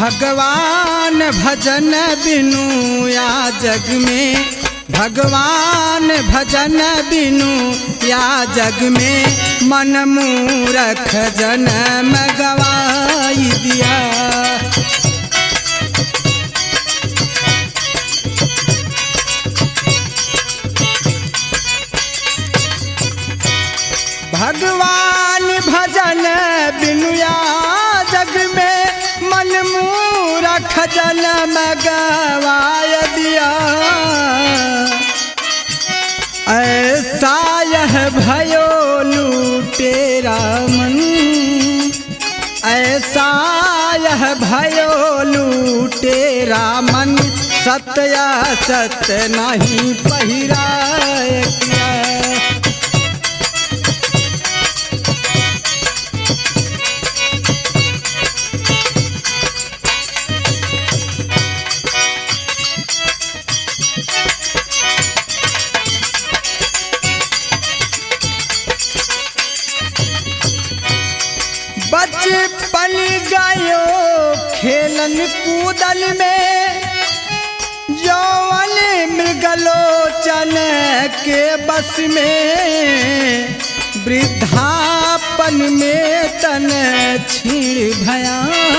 भगवान भजन बिनु या जग में, भगवान भजन बिनु या जग में, मन मूरख जन्म गवाई दिया। भगवान भजन बिनु या जग में, मन मूरख जन्म गवाय दिया। ऐसा यह भयो लूटेरा मन, ऐसा यह भयो लूटेरा मन, सत्य सत्य नहीं पहिराय किया। बचपन गयो खेलन कूदल में, यौवन मृगलोचन के बस में, वृद्धापन में तन छीण भया,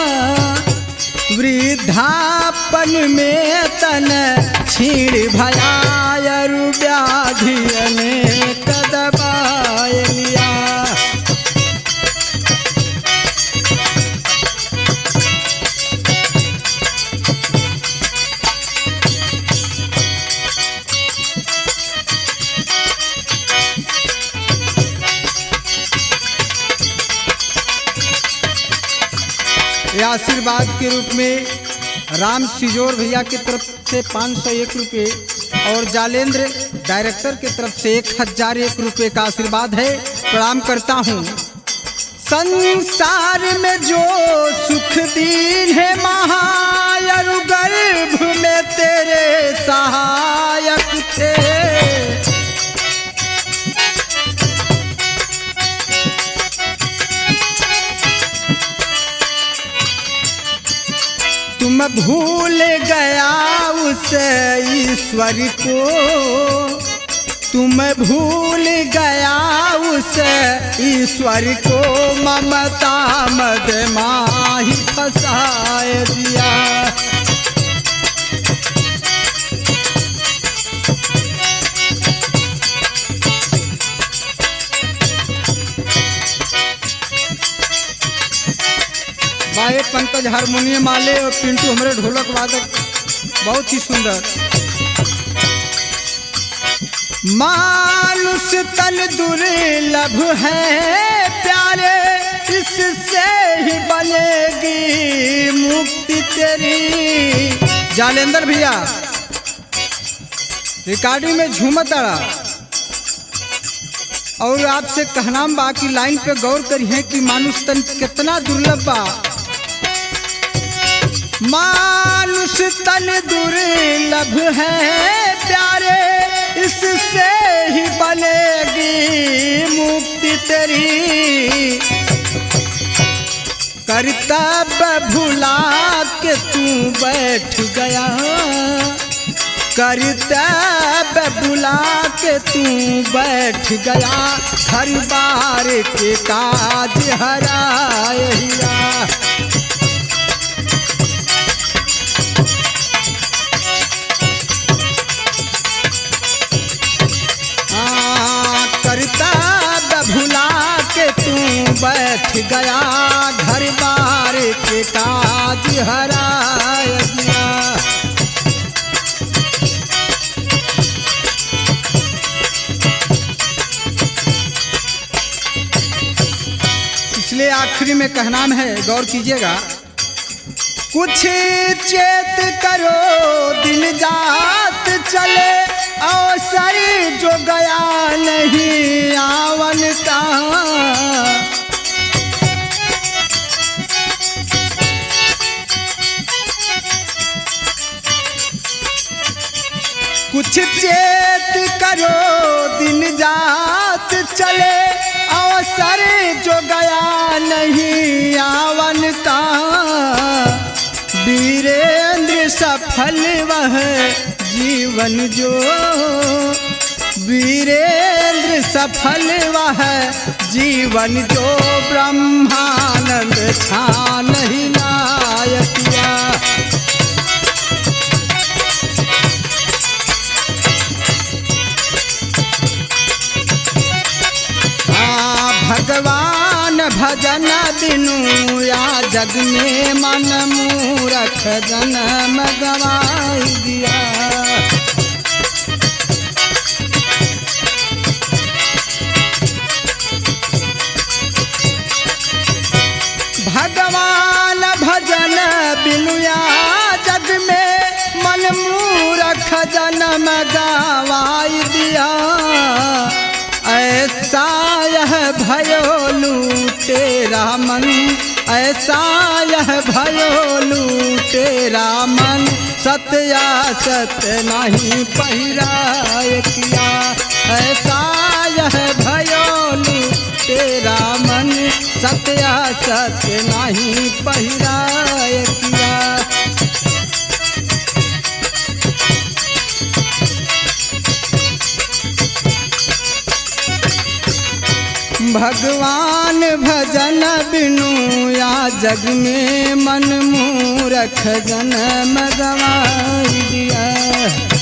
वृद्धापन में तन छीण भया, अरु व्याधि अनेक दबाय लिया। आशीर्वाद के रूप में राम सिजोर भैया की तरफ से 501 रुपये और जालेंद्र डायरेक्टर की तरफ से 1001 रुपये का आशीर्वाद है। प्रणाम करता हूँ। संसार में जो सुख दीन है महायरु, गर्भ में तेरे सहायक थे। तुम भूल गया उस ईश्वर को, तुम भूल गया उस ईश्वर को, ममता मद माही फसाए दिया। भाई पंकज हारमोनियम वाले और पिंटू हमारे ढोलक वादक, बहुत ही सुंदर। मानुष तन दुर्लभ है प्यारे, इससे ही बनेगी मुक्ति तेरी। जालेंद्र भैया रिकॉर्डिंग में झूमत अड़ा, और आपसे कहना बा कि लाइन पे गौर करिए कि मानुष तन कितना दुर्लभ बा। मानुष तन दुर्लभ है प्यारे, इससे ही बनेगी मुक्ति तेरी। कर्तव्य भुला के तू बैठ गया, कर्तव्य भुला के तू बैठ गया, घर बार के काज हराया। कर्तव्य भुला के तू बैठ गया, घर बार के काज हराया दिया। इसलिए आखिरी में कहना है, गौर कीजिएगा। कुछ चेत करो दिन जात चले, अवसर जो गया नहीं आवनता। कुछ चेत करो दिन जात चले, अवसर जो गया नहीं आवनता। वह जीवन जो, वीरेंद्र सफल वह जीवन जो, ब्रह्मानंद छान ही लायकिया। भगवान भजन बिनु या जग में मन मूरख जन्म गवाई दिया। भगवान भजन बिनु या जग में मन मूरख जन्म गवाई दिया। ऐसा यह भयो लूटेरा मन, ऐसा यह भयो लूटेरा मन, सत्या सत्य नहीं पहिराय किया। ऐसा यह भयो लूटेरा मन, सत्या सत्य नहीं पहिराय किया। भगवान भजन बिनु या जग में मन मूरख जन्म गवाई दिया।